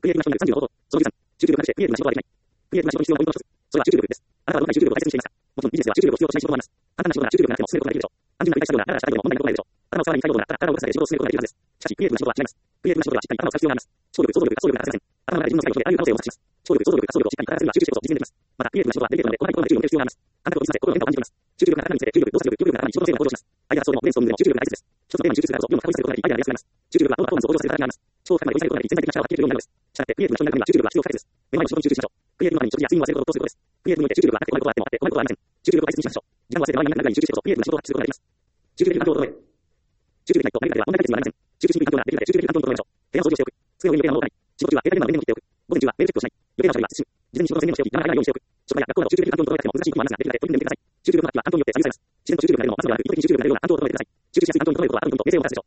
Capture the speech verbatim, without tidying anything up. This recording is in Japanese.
クリエイティブな人のさんじゅうの方法。そのじゅうさん、集中力なくしてクリエイティブな仕事はできない。クリエイティブな仕事に必要なポイントの一つ。それは集中力です。あなたはどんなに集中力を大切にしていますか？もちろんビジネスでは集中力を必要としない仕事もあります。簡単な仕事なら集中力がなくても進めることができるでしょう。単純な繰り返し作業なら、だらだらした作業でも問題なことないでしょう。頭を使わない作業なら、ただ頭を動かすだけで仕事を進めることができるはずです。しかし、クリエイティブな仕事は違います。クリエイティブな仕事はしっかり頭を使う必要があります。思考力、想像力、発想力が欠かせません。頭の中で自分の世界を広げ、あらゆる可能性を模索します。思考力、想像力、発想力をしっかり開発すれば集中してこそ実現できます。また、クリエイティブな仕事はデリケートなので、細かいところまで注力を入れる必要があります。感覚を見させ、心の変化を感じています。集中力が高まるにつれて、注意力、洞察力、記憶力が高まり、仕事の成果が向上します。アイデア発想でもブレインストーミングでも集中力が大切です。一つのテーマに集中するからこそ、世の中を深くすることができ、アイデアが出やすくなります。集中力はどんなパフォーマンスを向上させるためにあります。思考を深くまで追い下げることができ、人材的な力を発揮できるようになるのです。したがって、クリエイティブな仕事は集中力がなくても足をかけず、目の前に仕事に集中しましょう。クリエイティブな場に人やスイングを忘れることを通すことです。クリエイティブにおいて集中力がなくて、うまいことがあってもあって、うまいことはありません。集中力を大切にしましょう。時間を忘れて周りの何々に集中してこそ、クリエイティブな仕事を発揮することができます。集中的な環境を整える。集中的な環境では問題解決になりません。集中しにくい環境ができるだけ集中的な環境ができるだけ集中的に整えましょう。部屋を掃除をしておく。机の上に余計なものを置かない。仕事中は携帯電話の電源を切っておく。午前中はメールチェックをしない。余計なおしゃべりは慎む。事前に仕事の宣伝をしておき、邪魔がないようにしておく。職場や学校など集中的な環境を整えても難しいこともありますが、できるだけ取り組んでみてください。集中力の発揮は環境によって左右されます。自然と集中力が出るのも朝のような雰囲気的に集中力が出るような環境を整えてください。集中しやすい環境に整えることは、ある部分と衛生を出すでしょう。